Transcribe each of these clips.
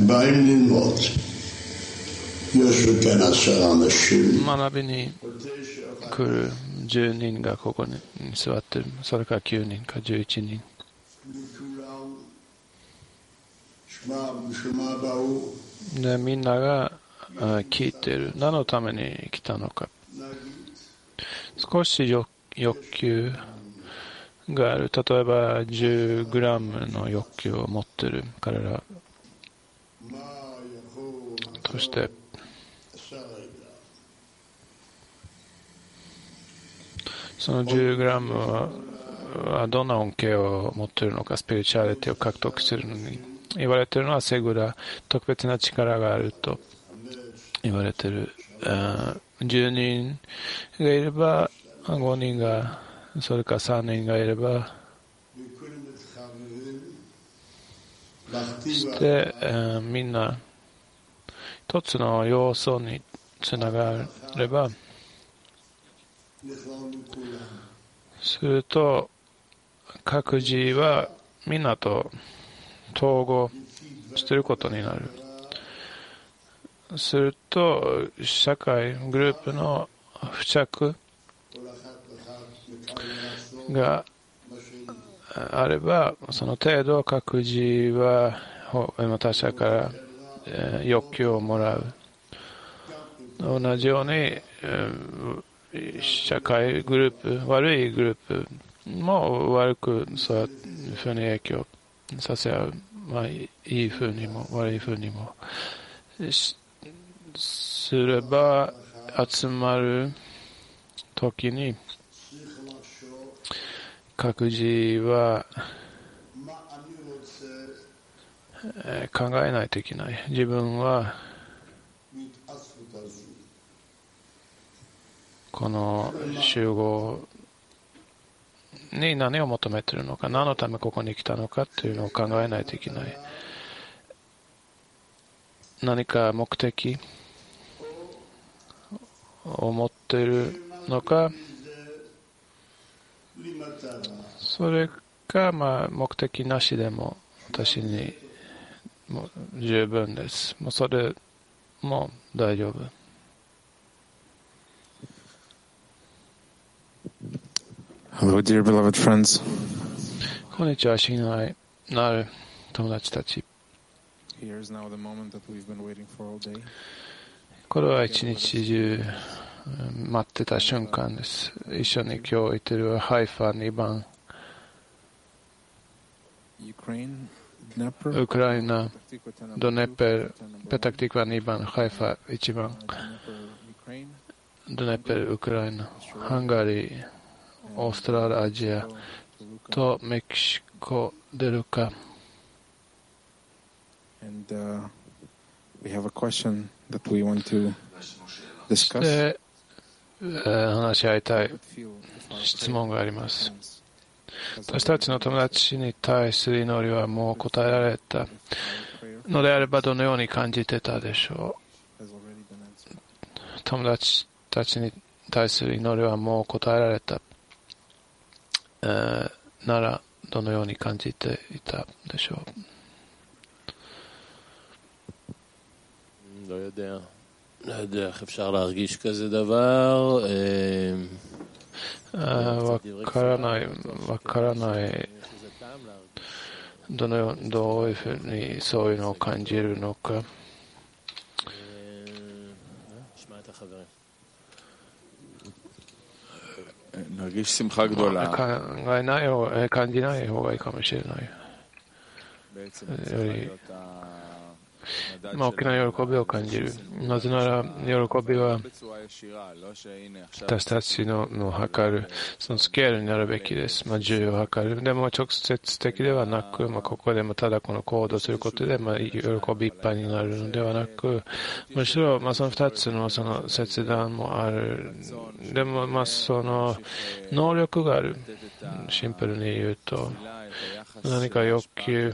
学びに来る10人がここに座っている。それから9人か11人。で、みんなが聞いている。何のために来たのか。少し欲求がある。例えば10グラムの欲求を持っている彼らとして、その10グラムはどんな恩恵を持っているのか、スピリチュアリティを獲得するのに言われているのはセグラ、特別な力があると言われている。10人がいれば5人が、それから3人がいればして、みんな一つの要素につながればすると、各自はみんなと統合していることになる。すると社会グループの付着があれば、その程度各自は他者から欲求をもらう。同じように社会グループ、悪いグループも悪くそういうふうに影響させ合う。いいふうにも悪いふうにもすれば、集まるときに各自は考えないといけない。自分はこの集合に何を求めているのか、何のためここに来たのかというのを考えないといけない。何か目的を持っているのか、それか目的なしでも私にも十分です。もうそれも大丈夫。 Hello, dear beloved friends. こんにちは、親愛なる友達たち。 Here's now the moment that we've been waiting for all day. これは一日中待ってた瞬間です。一緒に今日いてるハイファ2番、ウクライナ、ドネペル、ペタクティクワ2番、ハイファ1番、ドネペル、ウクライナ、ハンガリー、オーストラリア、アジアとメキシコ、デルカ。 And we have a question that we want to discuss. で、話し合いたい質問があります。私たちの友達に対する祈りはもう答えられたのであれば、どのように感じてたでしょう。友達たちに対する祈りはもう答えられた、ならどのように感じていたでしょう。 לא יודע איך אפשר להרגיש כזה דבר. わからない。どういうふうにそういうのを感じるのか。感じない方がいいかもしれない。より大きな喜びを感じる。なぜなら喜びは私たちの測るそのスケールになるべきです。重要を測る。でも直接的ではなく、ここでもただこの行動することで喜びいっぱいになるのではなく、むしろその2つのその切断もある。でもその能力がある。シンプルに言うと何か欲求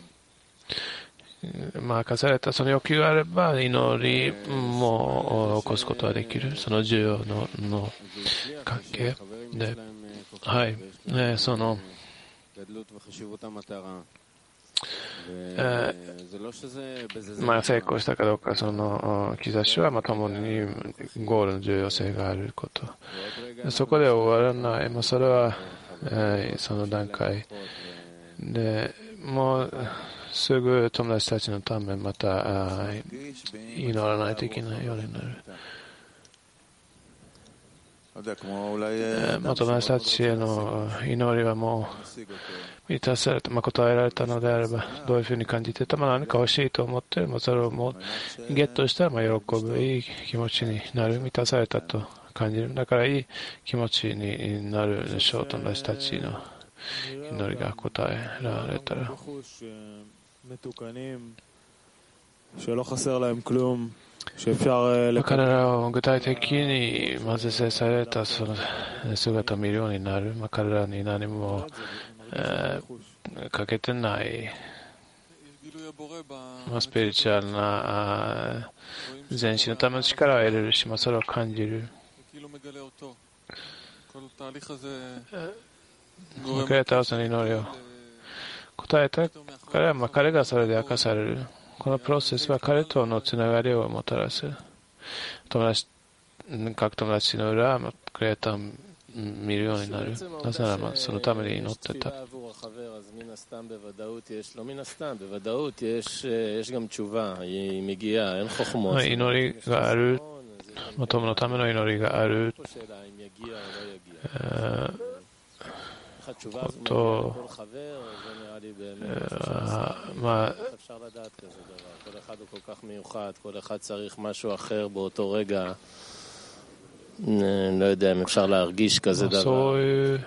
課されたその欲求があれば祈りも起こすことができる。その重要の関係で、はい、その成功したかどうか、その兆しは共にゴールの重要性があること。そこで終わらない、それはその段階で、もうすぐ友達たちのためまた祈らないといけないようになる。友達たちへの祈りはもう満たされた、答えられたのであれば、どういうふうに感じてた、何か欲しいと思ってそれをもうゲットしたら喜ぶ、いい気持ちになる、満たされたと感じる。だからいい気持ちになるでしょう。友達たちの祈りが答えられたら。彼らを具体的に是正されたその姿を見るようになる。彼らに何も欠けてないスピリチュアルな前進のための力を得れるし、それを感じる。クレーターの祈りを答えたから、彼がそれで明かされる。このプロセスは彼とのつながりをもたらす。各友達の裏はクレーターを見るようになる。なぜならそのために祈ってた。祈りがある、友のための祈りがあることそういう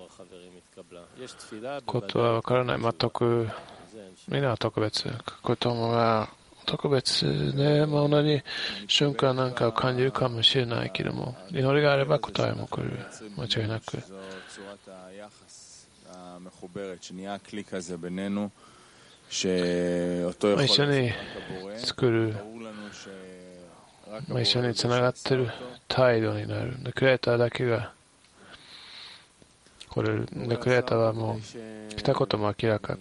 ことは分からない。全くみんなは特別。友が特別で、同じ瞬間なんかを感じるかもしれないけども、祈りがあれば答えも来る。間違いなく。一緒に作る、一緒につながっている態度になる。クリエイターだけが来れる。クリエイターはもう来たことも明らか。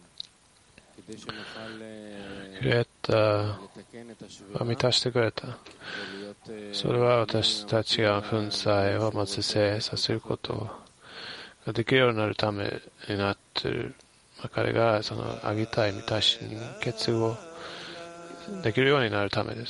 クリエイターは満たしてくれた。それは私たちが粉砕を是正させることができるようになるためになっている。彼がそのあげたい満たしに結合できるようになるためです。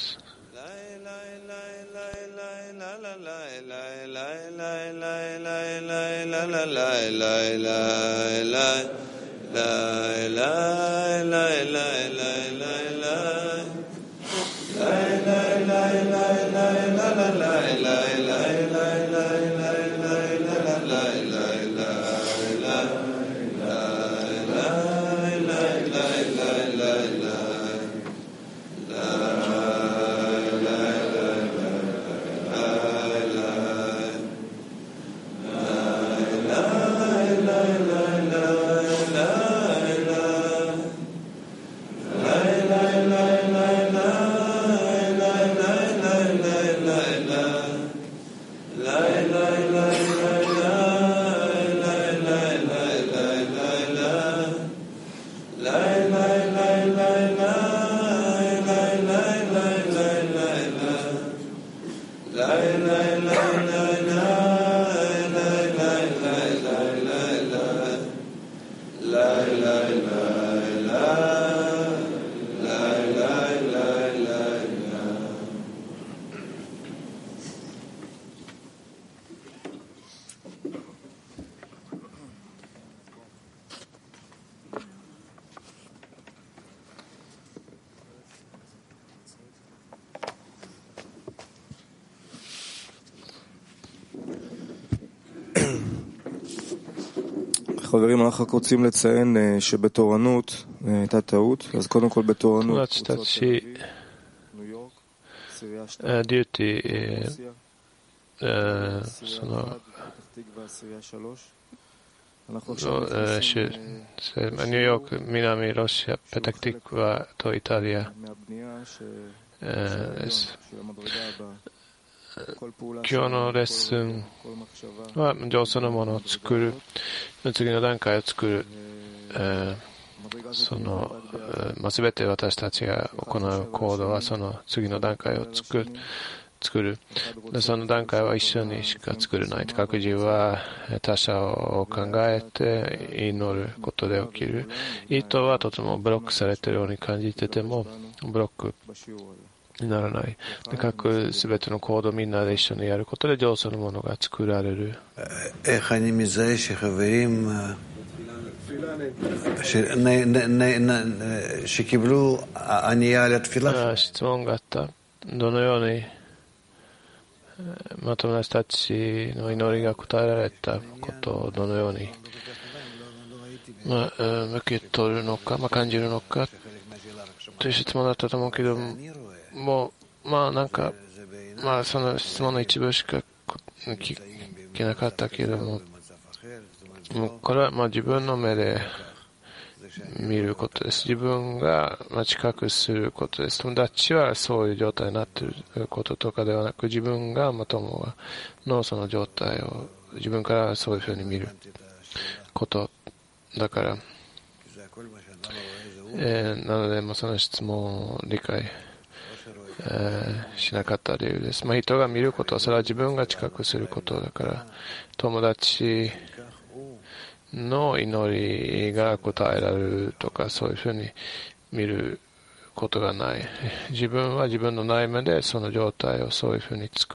חברים, אנחנו רק רוצים לציין שבתורנות הייתה טעות, אז קודם כל בתורנות קבוצות ניו יורק, סירייה 2, רוסיה, סירייה 1, פתח תקווה, סירייה 3. אנחנו עכשיו נכנסים ניו יורק, מנעמי רוסיה, פתח תקווה,とイタリア. מהבנייה של המדרגה הבאה. 今日のレッスンは上層のものを作る、次の段階を作る、 全て私たちが行う行動はその次の段階を作る。でその段階は一緒にしか作れない。各自は他者を考えて祈ることで起きる。意図はとてもブロックされているように感じててもブロックにならない。で各すべての行動をみんなで一緒にやることで上手なものが作られる。質問があった。どのように友達たちの祈りが答えられたことをどのように受け取るのか、感じるのかという質問だったと思うけども、その質問の一部しか聞けなかったけども、これは自分の目で見ることです。自分が知覚することです。友達はそういう状態になっていることとかではなく、自分が友のその状態を自分からそういうふうに見ることだから、なのでその質問を理解しなかった理由です。人が見ることはそれは自分が知覚することだから、友達の祈りが答えられるとかそういうふうに見ることがない。自分は自分の内面でその状態をそういうふうに作